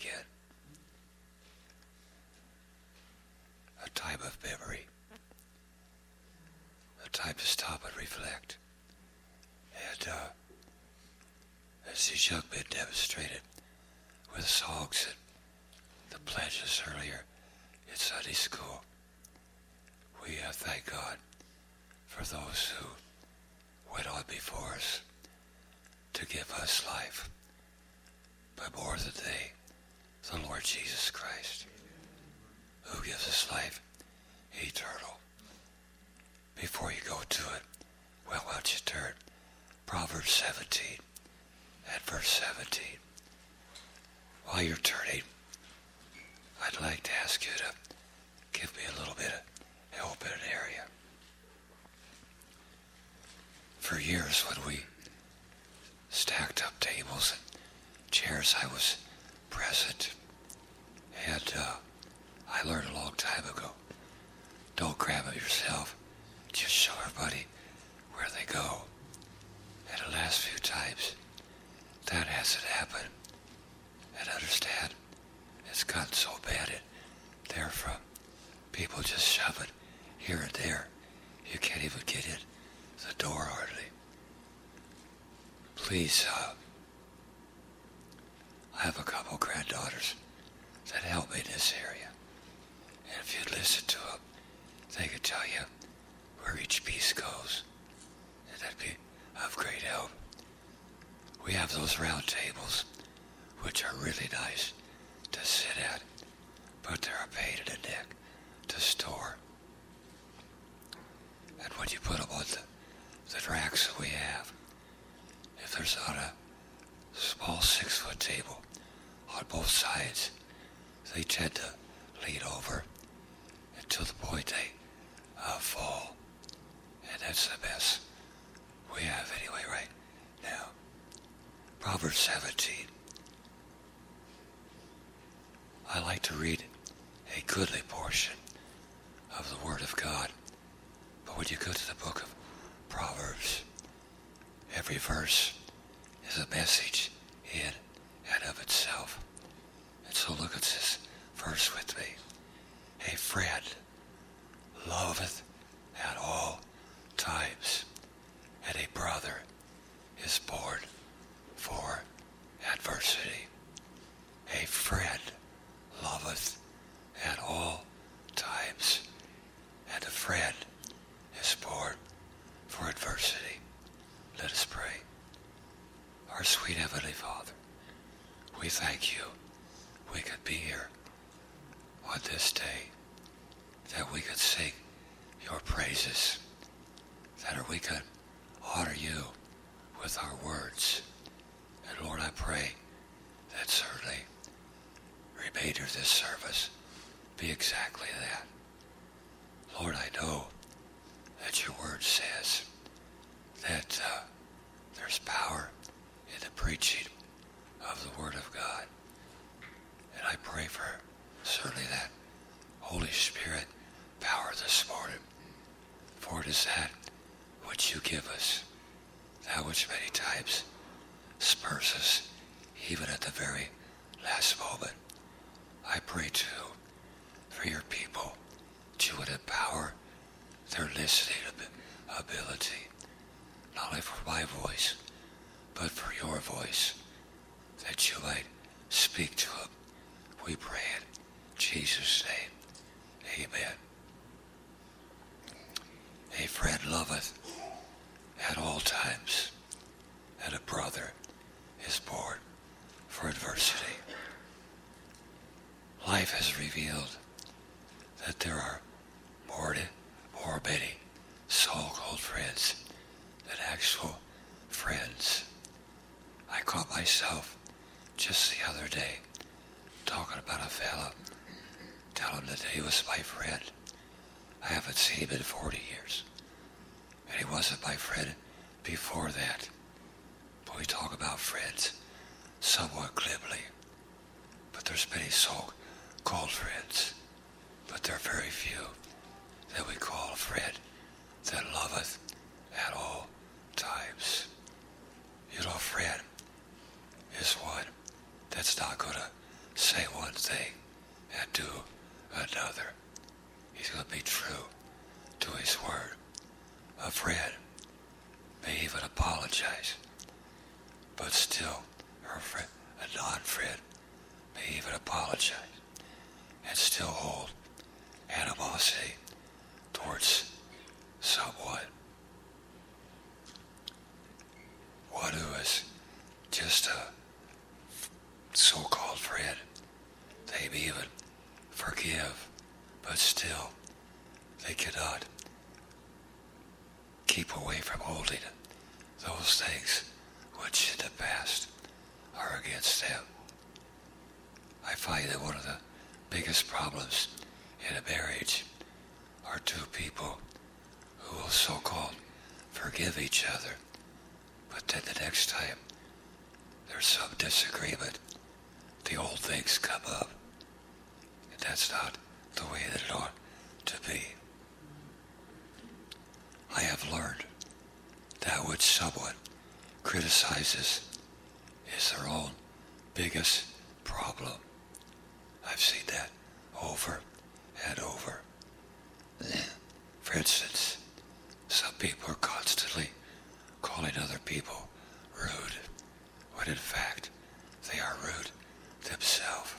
again. A time of memory. A time to stop and reflect. And as these young men demonstrated with songs and the pledges earlier in Sunday school, we thank God for those who went on before us to give us life, but more than they, the Lord Jesus Christ, who gives us life eternal. Before you go to it, well, why don't you turn Proverbs 17 and verse 17. While you're turning, I'd like to ask you to give me a little bit of help in an area. For years when we stacked up tables and chairs, I was present. And I learned a long time ago, don't grab it yourself, just show everybody where they go. And the last few times, that hasn't happened. And understand, it's gotten so bad there from people just shoving here and there. You can't even get in the door hardly. Please, I have a couple granddaughters that help me in this area. And if you'd listen to them, they could tell you where each piece goes. And that'd be of great help. We have those round tables, which are really nice to sit at, but they're a pain in the neck to store. And when you put them on the racks that we have, if there's not a small 6-foot table on both sides, they tend to lean over until the point they fall. And that's the mess we have anyway right now. Proverbs 17. I like to read a goodly portion of the Word of God. But when you go to the book of Proverbs, every verse is a message in and of itself. And so look at this verse with me. A friend loveth at all times, and a brother is born for adversity. A friend loveth at all times, and a friend is born for adversity. Let us pray. Our sweet Heavenly Father, we thank you we could be here on this day, that we could sing your praises, that we could honor you with our words. And Lord, I pray that certainly remainder of this service be exactly that. Lord, I know that your word says that there's power in the preaching of the Word of God. And I pray for certainly that Holy Spirit power this morning. For it is that which you give us, that which many times spurs us even at the very last moment. I pray too for your people that you would empower their listening ability, not only for my voice, but for your voice, that you might speak to them. We pray in Jesus' name. Amen. A friend loveth at all times, and a brother is born for adversity. Life has revealed that there are more many so-called friends than actual friends. I caught myself just the other day talking about a fella, telling him that he was my friend. I haven't seen him in 40 years. And he wasn't my friend before that. But we talk about friends somewhat glibly. But there's many so-called friends, but there are very few that we call a friend that loveth at all times. You know, a friend is one that's not going to say one thing and do another. He's going to be true to his word. A friend may even apologize, but still her friend, a non-friend, may even apologize and still hold animosity towards someone. One who is just a so-called friend, they may even forgive, but still they cannot keep away from holding those things which in the past are against them. I find that one of the biggest problems in a marriage are two people who will so-called forgive each other, but then the next time there's some disagreement, the old things come up, and that's not the way that it ought to be. I have learned that which someone criticizes is their own biggest problem. I've seen that over and over. For instance, some people are constantly calling other people rude, when in fact they are rude themselves.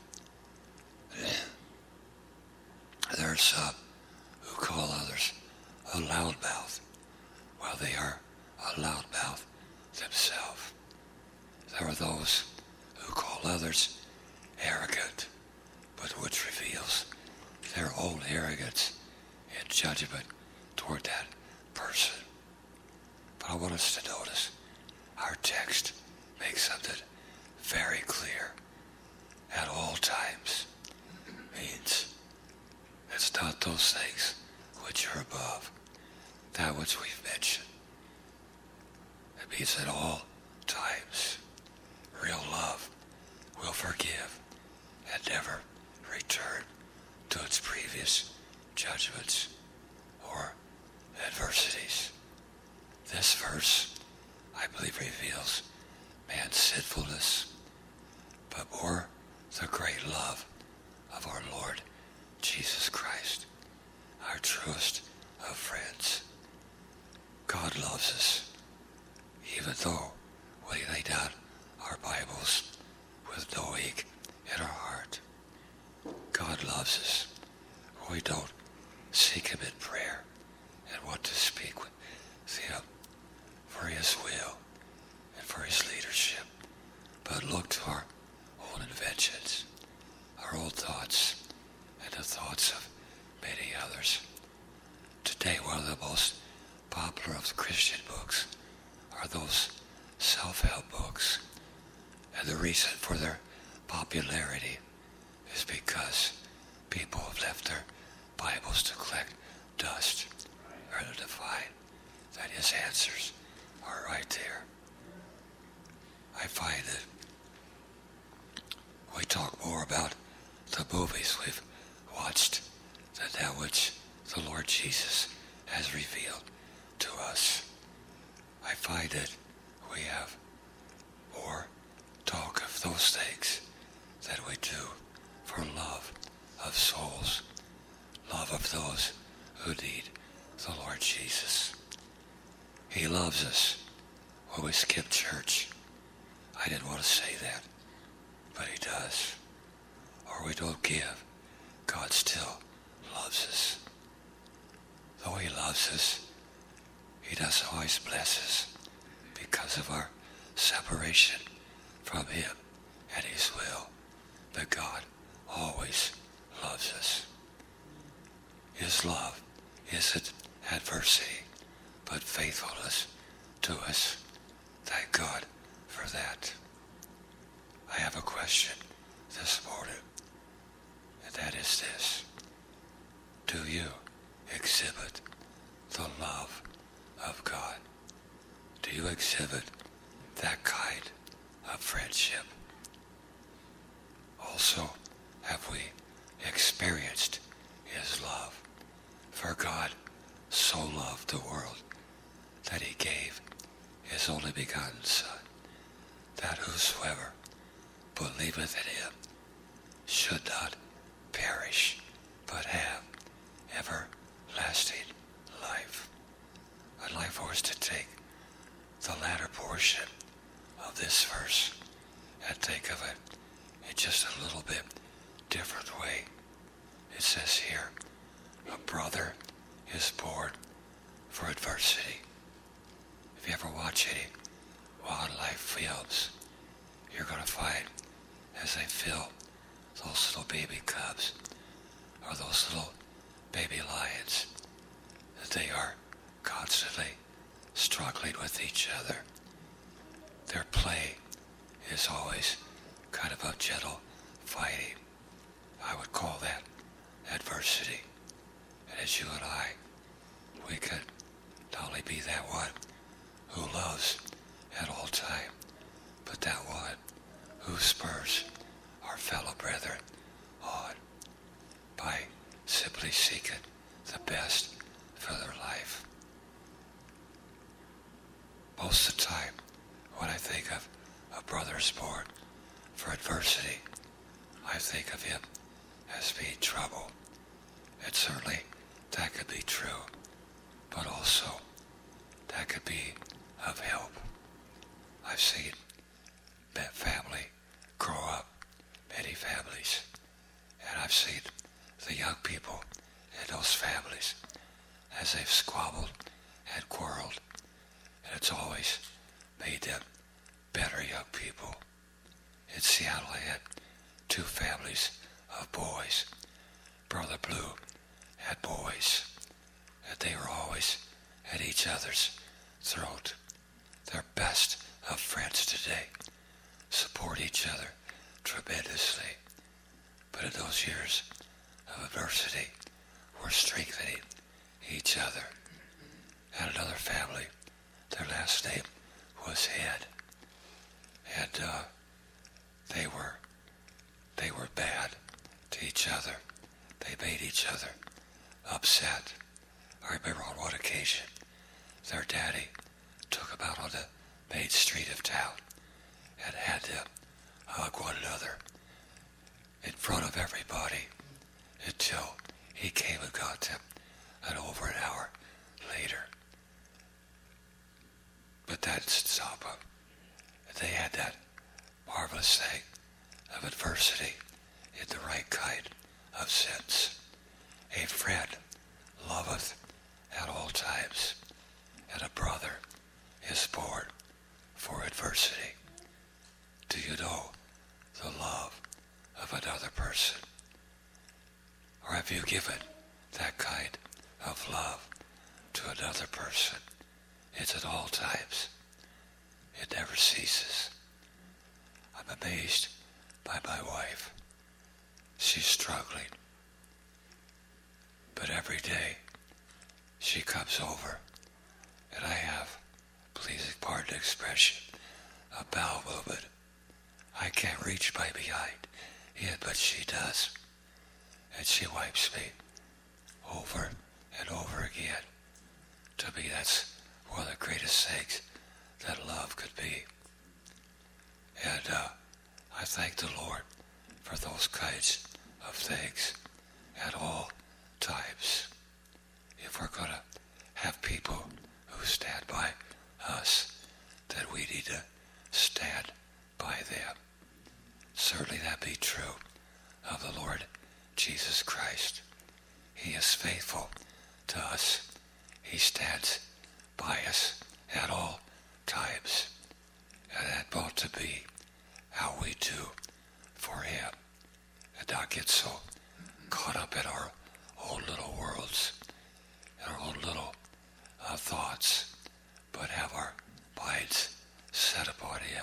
There are some who call others a loudmouth, while they are a loudmouth themselves. There are those who call others arrogant, but which reveals their own arrogance and judgment toward that person. But I want us to notice our text makes something very clear. At all times means it's not those things which are above, that which we've mentioned. It means at all times real love will forgive and never return to its previous judgments or adversities. This verse, I believe, reveals man's sinfulness, but more the great love of our Lord Jesus Christ, our truest of friends. God loves us, even though we lay down our Bibles with no ink in our heart. God loves us. We don't seek him in prayer and want to speak with him for his will and for his leadership, but look to our own inventions, our own thoughts, and the thoughts of many others. Today, one of the most popular of the Christian books are those self-help books, and the reason for their popularity is because people have left their Bibles to collect dust, rather to find that his answers are right there. I find that we talk more about the movies we've watched than that which the Lord Jesus has revealed to us. I find that we have more talk of those things than we do for love of souls, love of those who need the Lord Jesus. He loves us when we skip church. I didn't want to say that, but he does. Or we don't give. God still loves us. Though he loves us, he doesn't always bless us because of our separation from him and his will. But God always loves us. His love isn't adversity, but faithfulness to us. Thank God for that. I have a question this morning, and that is this. Do you exhibit the love of God? Do you exhibit that kind of friendship? Also, have we experienced his love? For God so loved the world that he gave his only begotten Son, that whosoever believeth in him should not perish, but have everlasting life. I'd like for us to take the latter portion of this verse and think of it in just a little bit different way. It says here, a brother is born for adversity. If you ever watch any wildlife films, you're going to find as they film those little baby cubs or those little baby lions that they are constantly struggling with each other. Their play is always kind of a gentle fighting. I would call that adversity. And as you and I, we could not only be that one who loves at all time, but that one who spurs our fellow brethren on by simply seeking the best for their life. Most of the time, when I think of a brother's born for adversity, I think of him as being trouble. And certainly that could be true, but also that could be of help. I've seen that family grow up, many families, and I've seen the young people in those families as they've squabbled and quarreled, and it's always made them better young people. In Seattle, I had two families of boys. Brother Blue had boys, and they were always at each other's throat. They're best of friends today, support each other tremendously. But in those years of adversity, we're strengthening each other. And another family, their last name was Head, and they were bad to each other. They made each other upset. I remember on one occasion, their daddy took them out on the main street of town and had them hug one another in front of everybody until he came and got them over an hour later. But that didn't stop them. They had that marvelous thing of adversity in the right kind of sense. A friend loveth at all times, and a brother is born for adversity. Do you know the love of another person? Or have you given that kind of love to another person? It's at all times. It never ceases. I'm amazed by my wife. She's struggling. But every day she comes over and I have, please pardon the expression, a bowel movement. I can't reach my behind it, but she does. And she wipes me over and over again. To me, that's one of the greatest things that love could be. And I thank the Lord for those kinds of things at all times. If we're going to have people who stand by us, then we need to stand by them. Certainly that be true of the Lord Jesus Christ. He is faithful to us. He stands by us at all times. And that ought to be how we do for him. And not get so caught up in our own little worlds, in our own little thoughts, but have our minds set upon him.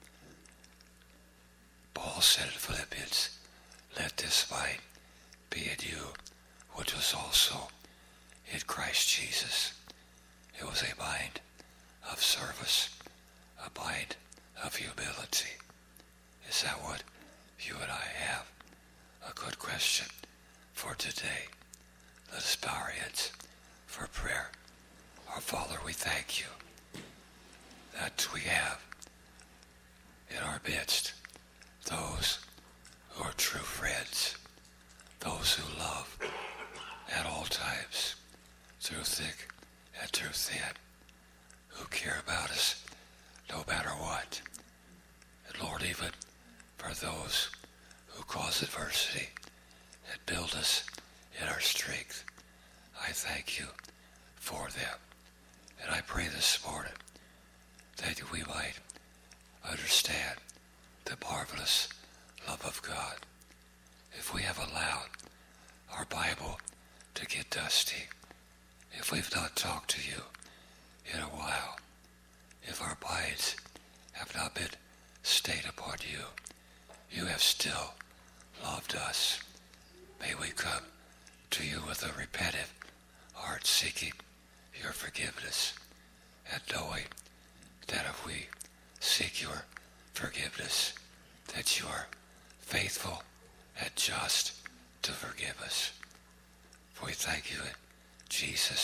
Paul said in Philippians, let this mind be in you, which was also in Christ Jesus. It was a mind of service, a mind of humility. Is that what you and I have? A good question for today. Let us bow our heads for prayer. Our Father, we thank you that we have in our midst those who are true friends. are those who cause adversity, that build us in our strength. I thank you for them. And I pray this morning that we might understand the marvelous love of God. If we have allowed our Bible to get dusty, if we've not talked to you in a while, if our minds have not been stayed upon you, you have still loved us. May we come to you with a repentant heart, seeking your forgiveness, and knowing that if we seek your forgiveness, that you are faithful and just to forgive us. For we thank you in Jesus'